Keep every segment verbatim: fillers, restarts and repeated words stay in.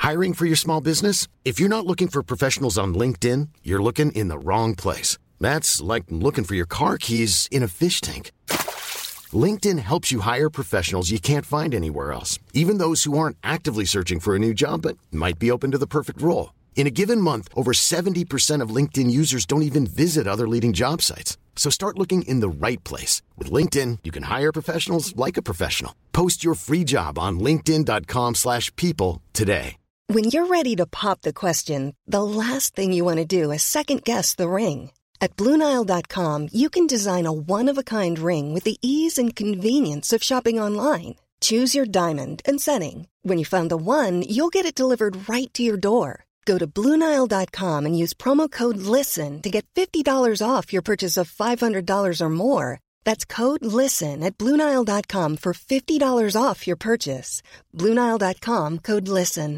Hiring for your small business? If you're not looking for professionals on LinkedIn, you're looking in the wrong place. That's like looking for your car keys in a fish tank. LinkedIn helps you hire professionals you can't find anywhere else, even those who aren't actively searching for a new job but might be open to the perfect role. In a given month, over seventy percent of LinkedIn users don't even visit other leading job sites. So start looking in the right place. With LinkedIn, you can hire professionals like a professional. Post your free job on linkedin.com slash people today. When you're ready to pop the question, the last thing you want to do is second-guess the ring. At Blue Nile dot com, you can design a one-of-a-kind ring with the ease and convenience of shopping online. Choose your diamond and setting. When you find the one, you'll get it delivered right to your door. Go to Blue Nile dot com and use promo code LISTEN to get fifty dollars off your purchase of five hundred dollars or more. That's code LISTEN at Blue Nile dot com for fifty dollars off your purchase. Blue Nile dot com, code LISTEN.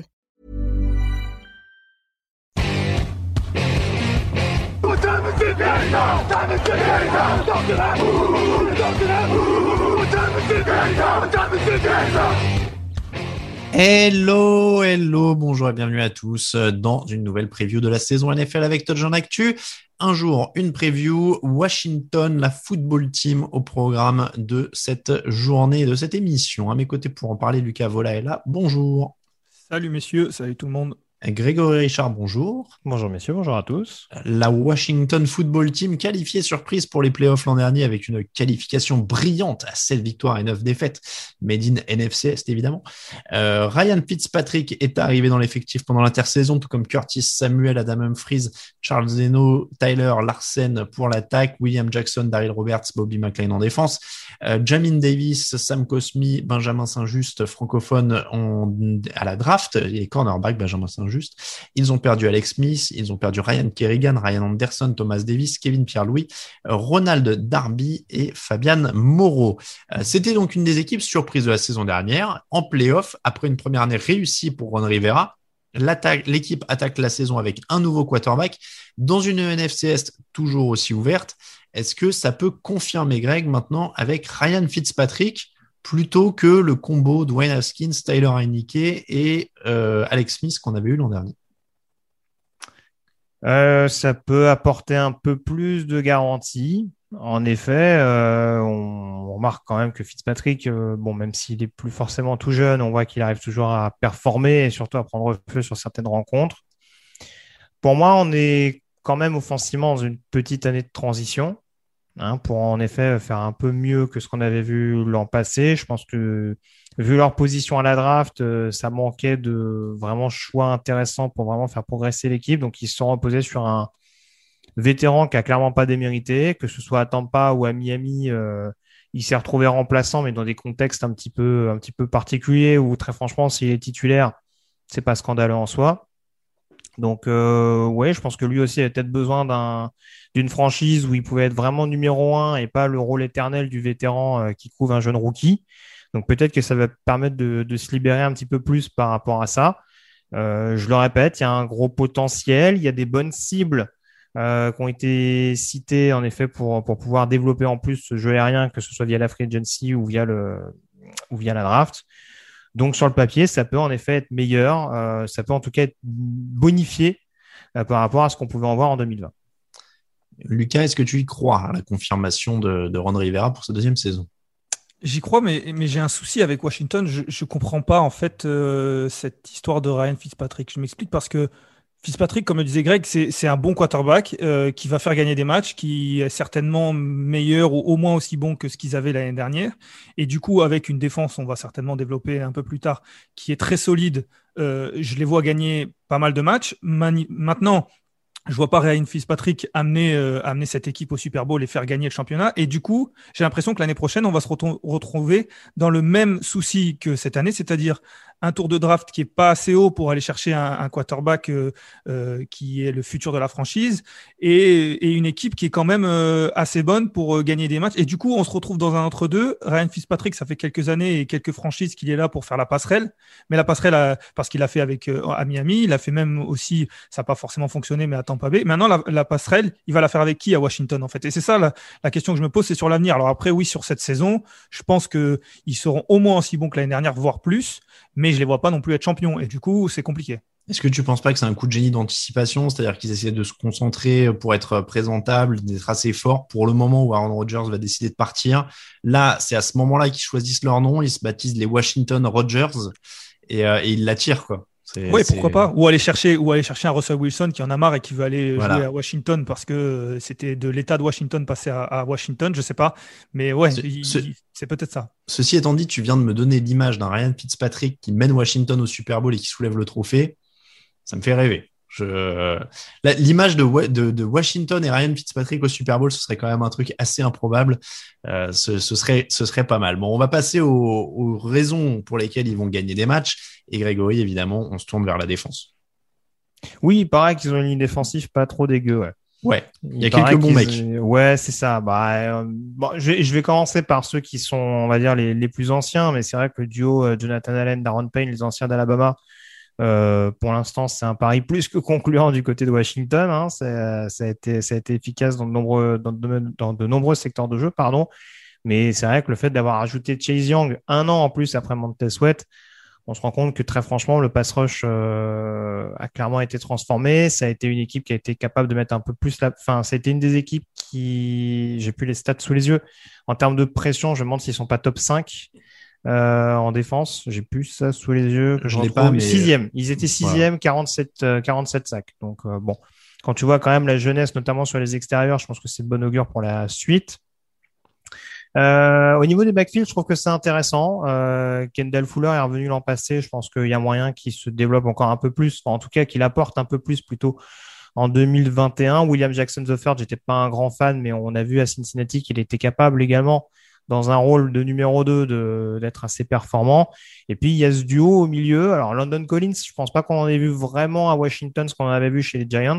Hello, hello, bonjour et bienvenue à tous dans une nouvelle preview de la saison N F L avec Touchdown Actu. Un jour, une preview, Washington, la football team au programme de cette journée, de cette émission. À mes côtés pour en parler, Lucas Vola est là. Bonjour. Salut messieurs, salut tout le monde. Grégory Richard, bonjour. Bonjour messieurs, bonjour à tous. La Washington Football Team qualifiée surprise pour les playoffs l'an dernier avec une qualification brillante à sept victoires et neuf défaites. Made in N F C Est évidemment. Euh, Ryan Fitzpatrick est arrivé dans l'effectif pendant l'intersaison, tout comme Curtis Samuel, Adam Humphries, Charles Zeno, Tyler Larsen pour l'attaque, William Jackson, Daryl Roberts, Bobby McLean en défense. Euh, Jamin Davis, Sam Cosmi, Benjamin Saint-Just, francophone en, à la draft, et cornerback Benjamin Saint-Just. Ils ont perdu Alex Smith, ils ont perdu Ryan Kerrigan, Ryan Anderson, Thomas Davis, Kevin Pierre-Louis, Ronald Darby et Fabian Moreau. Euh, c'était donc une des équipes surprises de la saison dernière. En play-off, après une première année réussie pour Ron Rivera, L'attaque, l'équipe attaque la saison avec un nouveau quarterback dans une N F C Est toujours aussi ouverte. Est-ce que ça peut confirmer, Greg, maintenant avec Ryan Fitzpatrick plutôt que le combo Dwayne Haskins, Tyler Heinicke et euh, Alex Smith qu'on avait eu l'an dernier? euh, Ça peut apporter un peu plus de garantie. En effet, euh, on, on remarque quand même que Fitzpatrick, euh, bon, même s'il est plus forcément tout jeune, on voit qu'il arrive toujours à performer et surtout à prendre feu sur certaines rencontres. Pour moi, on est quand même offensivement dans une petite année de transition, hein, pour en effet faire un peu mieux que ce qu'on avait vu l'an passé. Je pense que vu leur position à la draft, euh, ça manquait de vraiment choix intéressants pour vraiment faire progresser l'équipe. Donc, ils se sont reposés sur un vétéran qui a clairement pas démérité, que ce soit à Tampa ou à Miami, euh, il s'est retrouvé remplaçant, mais dans des contextes un petit peu, un petit peu particuliers où très franchement, s'il est titulaire, c'est pas scandaleux en soi. Donc, euh, ouais, je pense que lui aussi avait peut-être besoin d'un, d'une franchise où il pouvait être vraiment numéro un et pas le rôle éternel du vétéran euh, qui couvre un jeune rookie. Donc, peut-être que ça va permettre de, de se libérer un petit peu plus par rapport à ça. Euh, je le répète, il y a un gros potentiel, il y a des bonnes cibles Euh, qui ont été cités en effet pour pour pouvoir développer en plus ce jeu aérien, que ce soit via la free agency ou via le ou via la draft. Donc sur le papier, ça peut en effet être meilleur, euh, ça peut en tout cas être bonifié euh, par rapport à ce qu'on pouvait en voir en deux mille vingt. Lucas, est-ce que tu y crois à la confirmation de, de Ron Rivera pour sa deuxième saison? J'y crois, mais, mais j'ai un souci avec Washington. Je ne comprends pas en fait euh, cette histoire de Ryan Fitzpatrick. Je m'explique parce que Fitzpatrick, comme le disait Greg, c'est, c'est un bon quarterback euh, qui va faire gagner des matchs, qui est certainement meilleur ou au moins aussi bon que ce qu'ils avaient l'année dernière. Et du coup, avec une défense, on va certainement développer un peu plus tard, qui est très solide, euh, je les vois gagner pas mal de matchs. Mani- Maintenant, je vois pas Ryan Fitzpatrick amener, euh, amener cette équipe au Super Bowl et faire gagner le championnat. Et du coup, j'ai l'impression que l'année prochaine, on va se reton- retrouver dans le même souci que cette année, c'est-à-dire un tour de draft qui est pas assez haut pour aller chercher un, un quarterback euh, euh, qui est le futur de la franchise et, et une équipe qui est quand même euh, assez bonne pour euh, gagner des matchs. Et du coup, on se retrouve dans un entre-deux. Ryan Fitzpatrick, ça fait quelques années et quelques franchises qu'il est là pour faire la passerelle. Mais la passerelle, a, parce qu'il l'a fait avec euh, à Miami, il a fait même aussi, ça n'a pas forcément fonctionné, mais à Tampa Bay. Maintenant, la, la passerelle, il va la faire avec qui à Washington en fait? Et c'est ça la, la question que je me pose, c'est sur l'avenir. Alors après, oui, sur cette saison, je pense qu'ils seront au moins aussi bons que l'année dernière, voire plus. mais je les vois pas non plus être champions. Et du coup, c'est compliqué. Est-ce que tu penses pas que c'est un coup de génie d'anticipation, c'est-à-dire qu'ils essaient de se concentrer pour être présentables, d'être assez forts pour le moment où Aaron Rodgers va décider de partir? Là, c'est à ce moment-là qu'ils choisissent leur nom, ils se baptisent les Washington Rodgers et, euh, et ils l'attirent, quoi. C'est, Oui, c'est... pourquoi pas. Ou aller chercher, ou aller chercher un Russell Wilson qui en a marre et qui veut aller Voilà. jouer à Washington parce que c'était de l'État de Washington passer à, à Washington, je sais pas. Mais ouais, Ce, il, ce, c'est peut-être ça. Ceci étant dit, tu viens de me donner l'image d'un Ryan Fitzpatrick qui mène Washington au Super Bowl et qui soulève le trophée. Ça me fait rêver. Je... L'image de, de, de Washington et Ryan Fitzpatrick au Super Bowl, ce serait quand même un truc assez improbable. Euh, ce, ce, serait, ce serait pas mal. Bon, on va passer aux, aux raisons pour lesquelles ils vont gagner des matchs. Et Grégory, évidemment, on se tourne vers la défense. Oui, il paraît qu'ils ont une ligne défensive pas trop dégueu. Ouais, ouais. Il y a il quelques bons mecs. Ont... Ouais, c'est ça. Bah, euh, bon, je, vais, je vais commencer par ceux qui sont, on va dire, les, les plus anciens. Mais c'est vrai que le duo euh, Jonathan Allen, Daron Payne, les anciens d'Alabama, Euh, pour l'instant, c'est un pari plus que concluant du côté de Washington. Hein. C'est, ça a été, ça a été efficace dans de nombreux, dans de, dans de nombreux secteurs de jeu, pardon. Mais c'est vrai que le fait d'avoir ajouté Chase Young un an en plus après Montez Sweat, on se rend compte que très franchement, le pass rush euh, a clairement été transformé. Ça a été une équipe qui a été capable de mettre un peu plus la. Enfin, ça a été une des équipes qui, j'ai plus les stats sous les yeux. En termes de pression, je me demande s'ils sont pas top cinq. Euh, en défense, j'ai plus ça sous les yeux. Que je je l'ai retrouve. pas, mais sixième. Ils étaient sixième, voilà. quarante-sept, euh, quarante-sept sacs. Donc euh, bon, quand tu vois quand même la jeunesse, notamment sur les extérieurs, je pense que c'est de bon augure pour la suite. Euh, au niveau des backfields, je trouve que c'est intéressant. Euh, Kendall Fuller est revenu l'an passé. Je pense qu'il y a moyen qu'il se développe encore un peu plus, enfin, en tout cas qu'il apporte un peu plus plutôt en deux mille vingt et un. William Jackson the third, j'étais pas un grand fan, mais on a vu à Cincinnati qu'il était capable également dans un rôle de numéro deux de, d'être assez performant. Et puis, il y a ce duo au milieu. Alors, London Collins, je pense pas qu'on en ait vu vraiment à Washington, ce qu'on avait vu chez les Giants.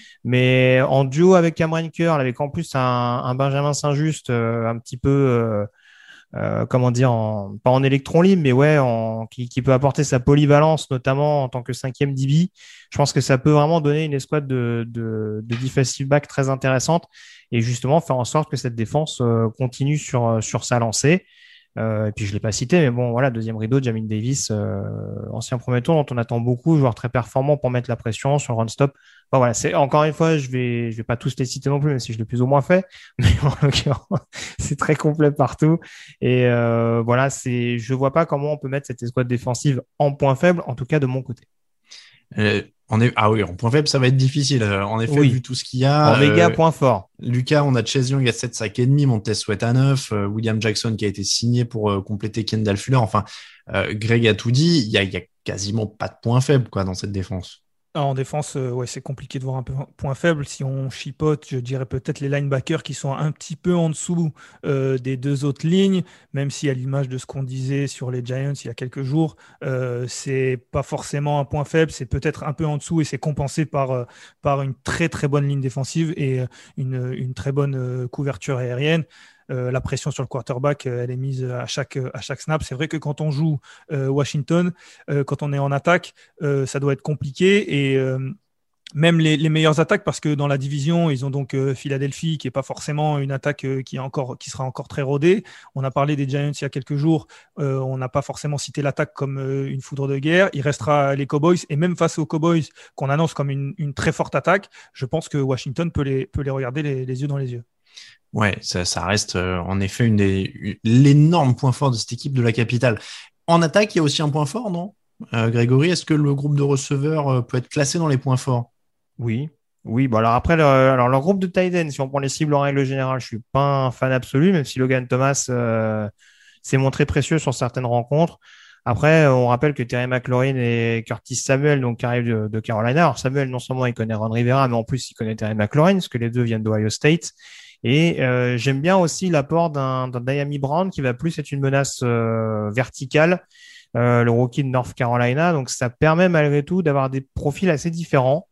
Mais en duo avec Cameron Curl, avec en plus un, un Benjamin Saint-Just euh, un petit peu, euh, euh, comment dire, en, pas en électron libre, mais ouais, en, qui, qui peut apporter sa polyvalence, notamment en tant que cinquième D B. Je pense que ça peut vraiment donner une escouade de, de, de defensive back très intéressante et justement faire en sorte que cette défense euh, continue sur, sur sa lancée. Euh, et puis je l'ai pas cité, mais bon, voilà, deuxième rideau, Jamin Davis, euh, ancien premier tour dont on attend beaucoup, joueur très performant pour mettre la pression sur le run-stop. Bon, voilà, c'est encore une fois, je vais, je vais pas tous les citer non plus, même si je l'ai plus ou moins fait, mais en l'occurrence, c'est très complet partout. Et euh, voilà, c'est, je vois pas comment on peut mettre cette escouade défensive en point faible, en tout cas de mon côté. Euh, on est... Ah oui, en point faible, ça va être difficile. En effet, oui. vu tout ce qu'il y a. En méga euh... point fort. Lucas, on a Chase Young à sept sacs et demi, Montez Sweat à neuf, euh, William Jackson qui a été signé pour euh, compléter Kendall Fuller. Enfin, euh, Greg a tout dit. Il y a, il y a quasiment pas de point faible, quoi, dans cette défense. En défense, euh, ouais, c'est compliqué de voir un peu un point faible. Si on chipote, je dirais peut-être les linebackers qui sont un petit peu en dessous euh, des deux autres lignes, même si à l'image de ce qu'on disait sur les Giants il y a quelques jours, euh, c'est pas forcément un point faible, c'est peut-être un peu en dessous et c'est compensé par, euh, par une très très bonne ligne défensive et une, une très bonne euh, couverture aérienne. Euh, la pression sur le quarterback, euh, elle est mise à chaque, à chaque snap. C'est vrai que quand on joue euh, Washington, euh, quand on est en attaque, euh, ça doit être compliqué et euh, même les, les meilleures attaques, parce que dans la division, ils ont donc euh, Philadelphie, qui est pas forcément une attaque euh, qui, est encore, qui sera encore très rodée. On a parlé des Giants il y a quelques jours. Euh, on n'a pas forcément cité l'attaque comme euh, une foudre de guerre. Il restera les Cowboys. Et même face aux Cowboys, qu'on annonce comme une, une très forte attaque, je pense que Washington peut les, peut les regarder les, les yeux dans les yeux. Ouais, ça, ça reste euh, en effet une des, une, l'énorme point fort de cette équipe de la capitale. En attaque, il y a aussi un point fort, non euh, Grégory, est-ce que le groupe de receveurs euh, peut être classé dans les points forts? Oui, oui. Bon alors après, le, alors leur groupe de tight end, si on prend les cibles en règle générale, je suis pas un fan absolu, même si Logan Thomas euh, s'est montré précieux sur certaines rencontres. Après, on rappelle que Terry McLaurin et Curtis Samuel, donc qui arrivent de, de Carolina. Alors Samuel, non seulement il connaît Ron Rivera, mais en plus il connaît Terry McLaurin, parce que les deux viennent d'Ohio State. Et euh, j'aime bien aussi l'apport d'un, d'un Diami Brown qui va plus être une menace euh, verticale, euh, le rookie de North Carolina. Donc ça permet malgré tout d'avoir des profils assez différents.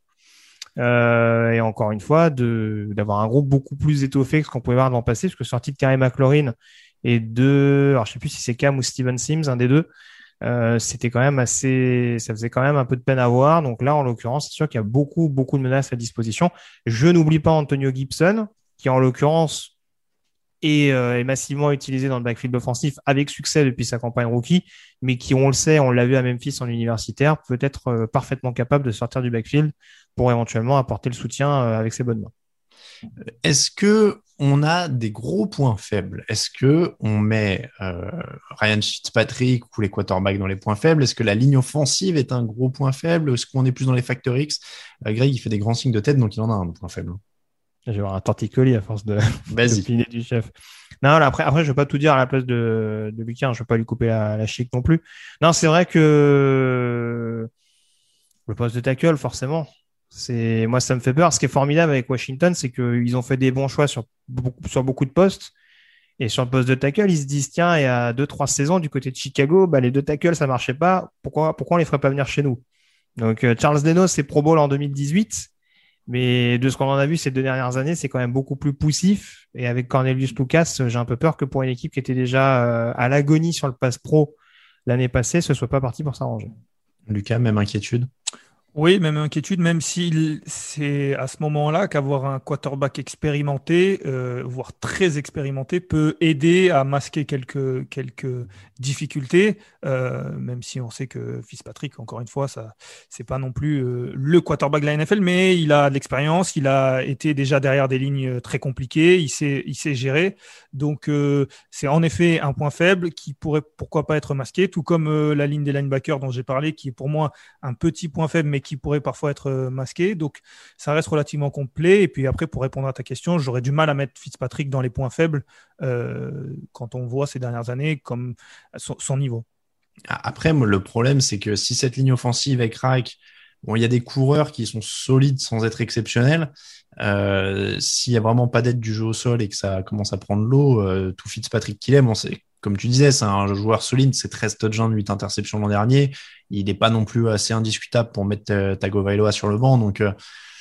Euh, et encore une fois, de, d'avoir un groupe beaucoup plus étoffé que ce qu'on pouvait voir dans le passé, parce que sorti de Terry McLaurin et de, alors je sais plus si c'est Cam ou Steven Sims, un des deux, euh, c'était quand même assez, ça faisait quand même un peu de peine à voir. Donc là, en l'occurrence, c'est sûr qu'il y a beaucoup, beaucoup de menaces à disposition. Je n'oublie pas Antonio Gibson, qui en l'occurrence et euh, est massivement utilisé dans le backfield offensif avec succès depuis sa campagne rookie, mais qui, on le sait, on l'a vu à Memphis en universitaire, peut être euh, parfaitement capable de sortir du backfield pour éventuellement apporter le soutien euh, avec ses bonnes mains. Est-ce que on a des gros points faibles? Est-ce que on met euh, Ryan Fitzpatrick ou les quarterbacks dans les points faibles? Est-ce que la ligne offensive est un gros point faible? Est-ce qu'on est plus dans les facteurs X? euh, Greg, il fait des grands signes de tête, donc il en a un point faible. Je vais avoir un torticolis à force de, Vas-y. de filer du chef. Non, là, après, après, je vais pas tout dire à la place de, de Lucas, hein, je vais pas lui couper la, la chic non plus. Non, c'est vrai que le poste de tackle, forcément, c'est, moi, ça me fait peur. Ce qui est formidable avec Washington, c'est qu'ils ont fait des bons choix sur beaucoup, sur beaucoup de postes. Et sur le poste de tackle, ils se disent, tiens, il y a deux, trois saisons du côté de Chicago, bah, les deux tackles, ça marchait pas. Pourquoi, pourquoi on les ferait pas venir chez nous? Donc, euh, Charles Leno, c'est Pro Bowl en deux mille dix-huit. Mais de ce qu'on en a vu ces deux dernières années, c'est quand même beaucoup plus poussif. Et avec Cornelius Lucas, j'ai un peu peur que pour une équipe qui était déjà euh, à l'agonie sur le pass pro l'année passée, ce soit pas parti pour s'arranger. Lucas, même inquiétude? Oui, même inquiétude, même si c'est à ce moment-là qu'avoir un quarterback expérimenté, euh, voire très expérimenté, peut aider à masquer quelques, quelques difficultés, euh, même si on sait que Fitzpatrick, encore une fois, ça, c'est pas non plus euh, le quarterback de la N F L, mais il a de l'expérience, il a été déjà derrière des lignes très compliquées, il sait, il sait gérer. Donc, euh, c'est en effet un point faible qui pourrait pourquoi pas être masqué, tout comme euh, la ligne des linebackers dont j'ai parlé, qui est pour moi un petit point faible, mais qui pourrait parfois être masqué. Donc, ça reste relativement complet. Et puis après, pour répondre à ta question, j'aurais du mal à mettre Fitzpatrick dans les points faibles euh, quand on voit ces dernières années comme son, son niveau. Après, moi, le problème, c'est que si cette ligne offensive avec Reich, bon, il y a des coureurs qui sont solides sans être exceptionnels. Euh, s'il y a vraiment pas d'aide du jeu au sol et que ça commence à prendre l'eau, euh, tout Fitzpatrick qu'il est, bon, c'est comme tu disais, c'est un joueur solide, c'est treize touchdowns, huit interceptions l'an dernier. Il n'est pas non plus assez indiscutable pour mettre euh, Tagovailoa sur le banc. Donc, euh,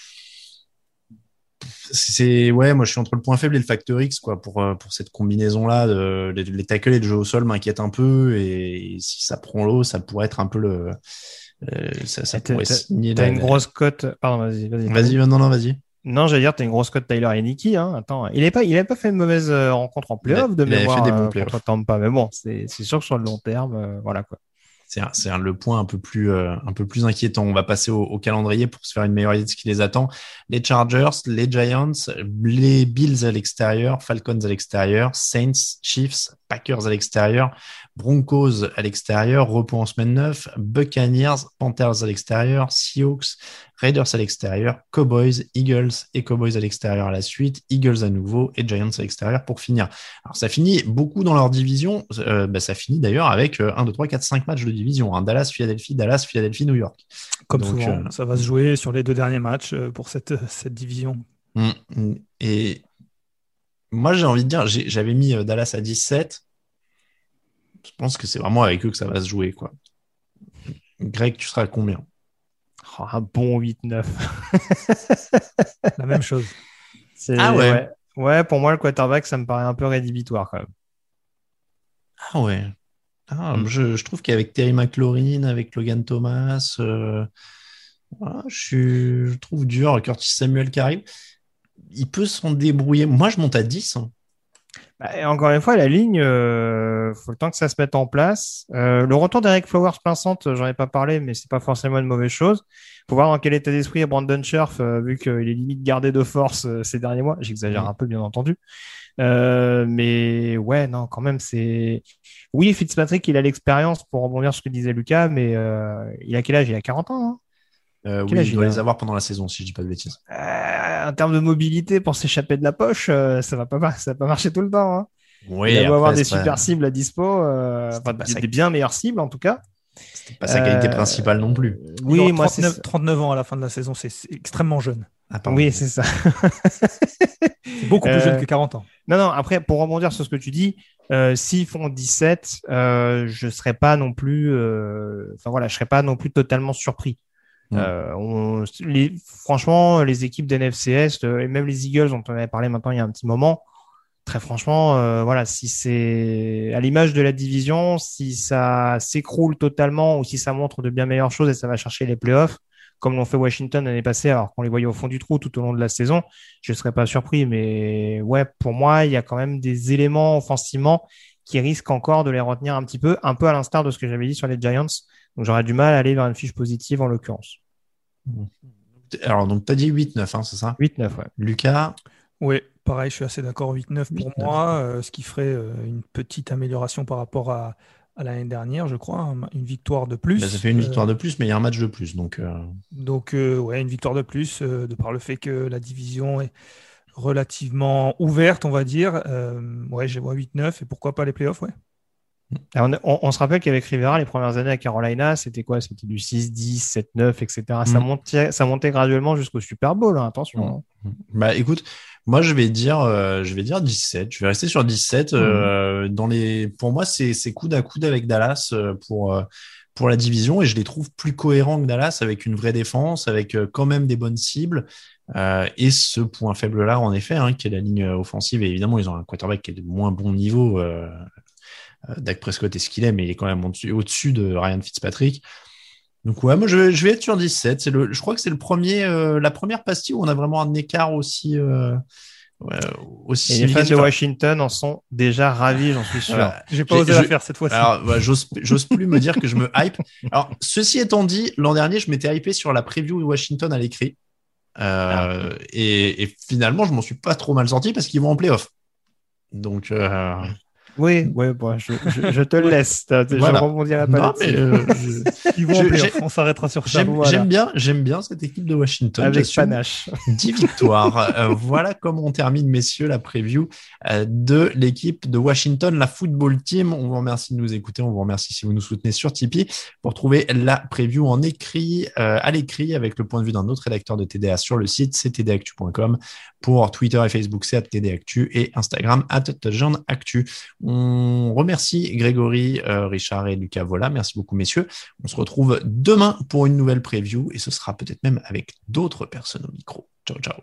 c'est, ouais, moi, je suis entre le point faible et le facteur X, quoi, pour, euh, pour cette combinaison-là. De, les, les tackles et le jeu au sol m'inquiètent un peu. Et, et si ça prend l'eau, ça pourrait être un peu le. Euh, ça, ça pourrait t'as, signer. T'as la, une la... grosse cote. Pardon, vas-y, vas-y. Vas-y, non, non, vas-y. Non, j'allais dire, t'as une grosse cote Tyler Heineke, hein. Attends, il n'avait pas, il avait pas fait une mauvaise euh, rencontre en playoff de il mémoire fait des bons euh, playoffs. contre Tampa, mais bon, c'est, c'est sûr que sur le long terme, euh, voilà quoi. C'est, un, c'est un, le point un peu plus, euh, un peu plus inquiétant. On va passer au, au calendrier pour se faire une meilleure idée de ce qui les attend. Les Chargers, les Giants, les Bills à l'extérieur, Falcons à l'extérieur, Saints, Chiefs, Packers à l'extérieur, Broncos à l'extérieur, repos en semaine neuf, Buccaneers, Panthers à l'extérieur, Seahawks, Raiders à l'extérieur, Cowboys, Eagles et Cowboys à l'extérieur à la suite, Eagles à nouveau et Giants à l'extérieur pour finir. Alors ça finit beaucoup dans leur division, euh, bah, ça finit d'ailleurs avec euh, un, deux, trois, quatre, cinq matchs de division, hein. Dallas, Philadelphie, Dallas, Philadelphie, New York. Comme Donc, souvent, euh... ça va se jouer sur les deux derniers matchs euh, pour cette, cette division. Et moi j'ai envie de dire, j'ai, j'avais mis euh, Dallas à dix-sept. Je pense que c'est vraiment avec eux que ça va se jouer, quoi. Greg, tu seras à combien? Oh, un bon huit neuf. La même chose. C'est, ah ouais. ouais. Ouais, pour moi, le quarterback, ça me paraît un peu rédhibitoire quand même. Ah ouais. Ah, Mm. je, je trouve qu'avec Terry McLaurin, avec Logan Thomas, euh, voilà, je, suis, je trouve dur. Curtis Samuel qui arrive, il peut s'en débrouiller. Moi, je monte à dix. Hein. Bah, et encore une fois, la ligne, euh, faut le temps que ça se mette en place. Euh, le retour d'Eric Flowers pinçante, j'en ai pas parlé, mais c'est pas forcément une mauvaise chose. Faut voir dans quel état d'esprit est Brandon Scherf, euh, vu qu'il est limite gardé de force euh, ces derniers mois. J'exagère mmh. un peu, bien entendu. Euh, mais ouais, non, quand même, c'est... Oui, Fitzpatrick, il a l'expérience pour rebondir sur ce que disait Lucas, mais euh, il a quel âge? Il a quarante ans, hein. Euh, oui, il doit les avoir pendant la saison, si je dis pas de bêtises. Euh, en termes de mobilité, pour s'échapper de la poche, euh, ça va pas, ça va pas marcher tout le temps, hein. Oui, il va avoir des pas... super cibles à dispo, euh, enfin, des, sa... des bien meilleures cibles en tout cas. C'était pas sa qualité euh... principale non plus. Oui, il moi trente-neuf, c'est trente-neuf ans à la fin de la saison, c'est, c'est extrêmement jeune. Ah, oui, c'est ça. C'est beaucoup plus euh... jeune que quarante ans. Non, non. Après, pour rebondir sur ce que tu dis, euh, s'ils font dix-sept, euh, je serais pas non plus, euh... enfin voilà, je serais pas non plus totalement surpris. Mmh. Euh, on, les, franchement, les équipes d'N F C Est euh, et même les Eagles dont on avait parlé maintenant il y a un petit moment, très franchement, euh, voilà, si c'est à l'image de la division, si ça s'écroule totalement ou si ça montre de bien meilleures choses et ça va chercher les playoffs, comme l'ont fait Washington l'année passée, alors qu'on les voyait au fond du trou tout au long de la saison, je ne serais pas surpris. Mais ouais, pour moi, il y a quand même des éléments offensivement qui risquent encore de les retenir un petit peu, un peu à l'instar de ce que j'avais dit sur les Giants. Donc j'aurais du mal à aller vers une fiche positive en l'occurrence. Alors, donc, tu as dit huit neuf, hein, c'est ça? huit neuf, ouais. Lucas? Oui, pareil, je suis assez d'accord. huit neuf pour huit neuf. moi, euh, ce qui ferait euh, une petite amélioration par rapport à, à l'année dernière, je crois. hein, Une victoire de plus. Bah, ça fait une Euh, victoire de plus, mais il y a un match de plus. Donc, euh, donc, euh, ouais, une victoire de plus, euh, de par le fait que la division est relativement ouverte, on va dire. Euh, ouais, je vois huit neuf et pourquoi pas les playoffs, ouais. Alors, on, on- on se rappelle qu'avec Rivera, les premières années à Carolina, c'était quoi? C'était du six dix, sept neuf, et cetera. Ça Mm. montait, ça montait graduellement jusqu'au Super Bowl, hein, attention. hein. bah, écoute, moi, je vais dire, euh, je vais dire dix-sept. Je vais rester sur dix-sept. Euh, dans les, pour moi, c'est, c'est coude à coude avec Dallas euh, pour, euh, pour la division et je les trouve plus cohérents que Dallas avec une vraie défense, avec euh, quand même des bonnes cibles. Euh, et ce point faible-là, en effet, hein, qui est la ligne offensive. Et évidemment, ils ont un quarterback qui est de moins bon niveau. Euh, euh, Dak Prescott est ce qu'il est, mais il est quand même au-dessus, au-dessus de Ryan Fitzpatrick. Donc ouais, moi je vais, je vais être sur dix-sept. C'est le, je crois que c'est le premier, euh, la première pastille où on a vraiment un écart aussi, euh, ouais, aussi Et les fans de significatif. Washington en sont déjà ravis, j'en suis sûr. Euh, J'ai pas j'ai- osé je- la faire cette fois-ci. Alors, ouais, j'ose, j'ose plus me dire que je me hype. Alors, ceci étant dit, l'an dernier, je m'étais hypé sur la preview de Washington à l'écrit. Euh, et, et finalement, je m'en suis pas trop mal sorti parce qu'ils vont en playoff. Donc, euh, Oui, oui, bon, je, je, je te le laisse. Je Voilà. rebondirai pas non, là-dessus. mais euh, je- Ils vont en je- playoff, j'ai- on s'arrêtera sur ça. j'aime, voilà. j'aime bien, j'aime bien cette équipe de Washington. Avec J'assume. panache. dix victoires. Euh, voilà comment on termine, messieurs, la preview euh, de l'équipe de Washington, la football team. On vous remercie de nous écouter. On vous remercie si vous nous soutenez sur Tipeee pour trouver la preview en écrit, euh, à l'écrit, avec le point de vue d'un autre rédacteur de T D A sur le site, c'est t d actu point com. Pour Twitter et Facebook, c'est at T D Actu et Instagram, at Touchdown Actu. On remercie Grégory, euh, Richard et Lucas Vola. Merci beaucoup, messieurs. On se retrouve demain pour une nouvelle preview et ce sera peut-être même avec d'autres personnes au micro. Ciao, ciao.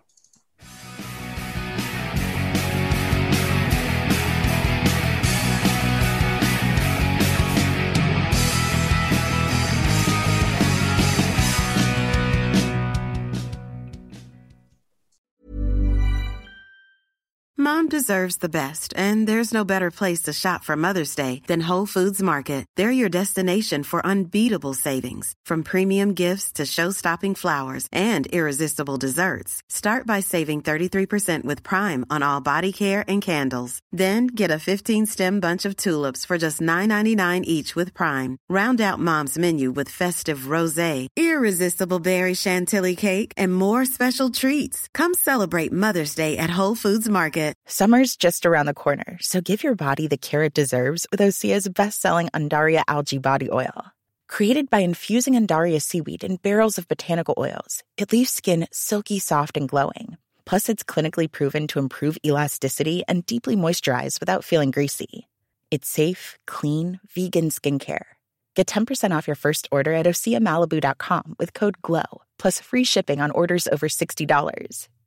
Mom deserves the best, and there's no better place to shop for Mother's Day than Whole Foods Market. They're your destination for unbeatable savings, from premium gifts to show-stopping flowers and irresistible desserts. Start by saving thirty-three percent with Prime on all body care and candles. Then get a fifteen-stem bunch of tulips for just nine ninety-nine each with Prime. Round out Mom's menu with festive rosé, irresistible berry chantilly cake, and more special treats. Come celebrate Mother's Day at Whole Foods Market. Summer's just around the corner, so give your body the care it deserves with Osea's best-selling Undaria Algae Body Oil. Created by infusing Undaria seaweed in barrels of botanical oils, it leaves skin silky soft and glowing. Plus, it's clinically proven to improve elasticity and deeply moisturize without feeling greasy. It's safe, clean, vegan skincare. Get ten percent off your first order at osea malibu dot com with code GLOW, plus free shipping on orders over sixty dollars.